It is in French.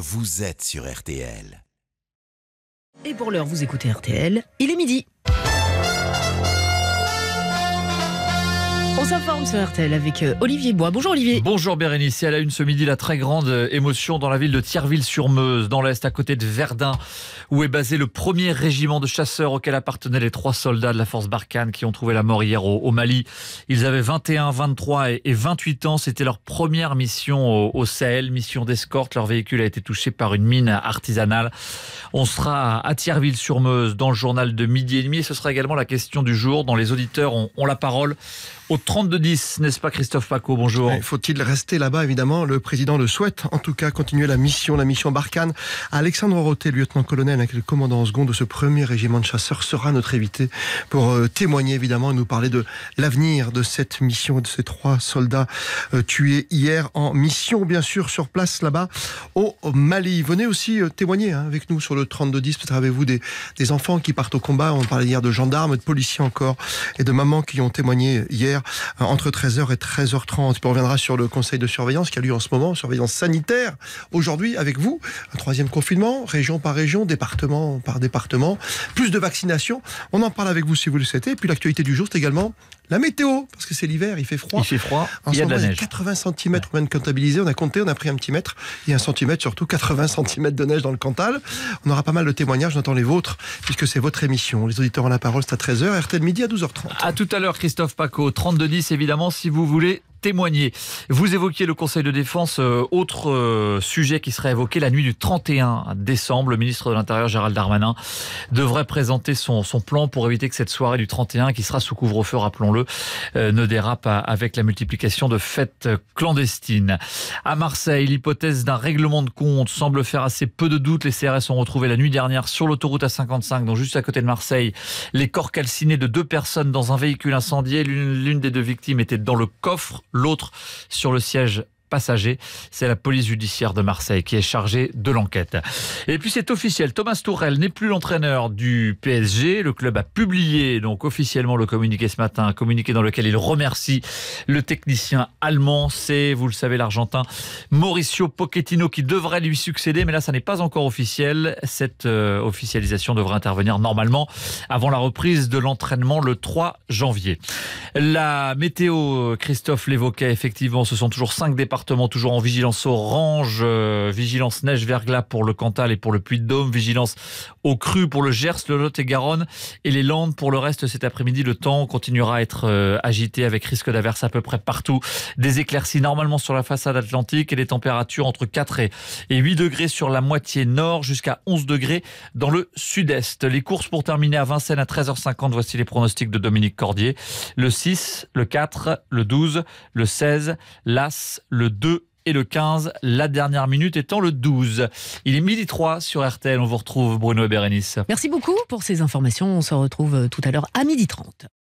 vous êtes sur RTL. Et pour l'heure, vous écoutez RTL, il est midi. On s'informe sur RTL avec Olivier Bois. Bonjour Olivier. Bonjour Bérénice. Et à la une ce midi, la très grande émotion dans la ville de Thierville-sur-Meuse, dans l'Est, à côté de Verdun, où est basé le premier régiment de chasseurs auquel appartenaient les 3 soldats de la force Barkhane qui ont trouvé la mort hier au Mali. Ils avaient 21, 23 et 28 ans. C'était leur première mission au Sahel, mission d'escorte. Leur véhicule a été touché par une mine artisanale. On sera à Thierville-sur-Meuse dans le journal de midi et demi. Et ce sera également la question du jour, dont les auditeurs ont la parole. Au 32-10, n'est-ce pas Christophe Paco? Bonjour. Faut-il rester là-bas? Évidemment, le président le souhaite. En tout cas, continuer la mission Barkhane. Alexandre Roté, lieutenant-colonel, le commandant en second de ce premier régiment de chasseurs, sera notre invité pour témoigner évidemment et nous parler de l'avenir de cette mission, de ces 3 soldats tués hier en mission, bien sûr, sur place là-bas au Mali. Venez aussi témoigner avec nous sur le 32-10. Peut-être avez-vous des enfants qui partent au combat. On parlait hier de gendarmes, de policiers encore et de mamans qui ont témoigné hier entre 13h et 13h30. Puis on reviendra sur le conseil de surveillance qui a lieu en ce moment, surveillance sanitaire, aujourd'hui avec vous. Un 3e confinement, région par région, département par département, plus de vaccination. On en parle avec vous si vous le souhaitez. Et puis l'actualité du jour, c'est également la météo, parce que c'est l'hiver, il fait froid. Il fait froid, en il y a de la moment, neige. 80 cm même comptabilisés, on a compté, on a pris un petit mètre, et 1 centimètre surtout, 80 cm de neige dans le Cantal. On aura pas mal de témoignages, on entend les vôtres, puisque c'est votre émission. Les auditeurs ont la parole, c'est à 13h, RTL midi à 12h30. À tout à l'heure Christophe Paco, 32-10 évidemment si vous voulez témoigner. Vous évoquiez le Conseil de défense, autre sujet qui serait évoqué la nuit du 31 décembre. Le ministre de l'Intérieur Gérald Darmanin devrait présenter son plan pour éviter que cette soirée du 31, qui sera sous couvre-feu, rappelons-le, ne dérape avec la multiplication de fêtes clandestines. À Marseille, l'hypothèse d'un règlement de compte semble faire assez peu de doute. Les CRS ont retrouvé la nuit dernière sur l'autoroute A55, donc juste à côté de Marseille, les corps calcinés de 2 personnes dans un véhicule incendié. L'une des 2 victimes était dans le coffre, l'autre sur le siège passager. C'est la police judiciaire de Marseille qui est chargée de l'enquête. Et puis c'est officiel, Thomas Tuchel n'est plus l'entraîneur du PSG. Le club a publié donc officiellement le communiqué ce matin, un communiqué dans lequel il remercie le technicien allemand. C'est, vous le savez, l'Argentin Mauricio Pochettino qui devrait lui succéder, mais là ça n'est pas encore officiel. Cette officialisation devrait intervenir normalement avant la reprise de l'entraînement le 3 janvier. La météo, Christophe l'évoquait, effectivement, ce sont toujours 5 départements toujours en vigilance orange, vigilance neige-verglas pour le Cantal et pour le Puy-de-Dôme, vigilance aux crues pour le Gers, le Lot-et-Garonne et les Landes. Pour le reste, cet après-midi, le temps continuera à être agité avec risque d'averse à peu près partout. Des éclaircies normalement sur la façade atlantique et des températures entre 4 et 8 degrés sur la moitié nord jusqu'à 11 degrés dans le sud-est. Les courses pour terminer à Vincennes à 13h50. Voici les pronostics de Dominique Cordier. Le 6, le 4, le 12, le 16, l'As, le 2 et le 15, la dernière minute étant le 12. Il est 12h03 sur RTL, on vous retrouve Bruno et Bérénice. Merci beaucoup pour ces informations, on se retrouve tout à l'heure à 12h30.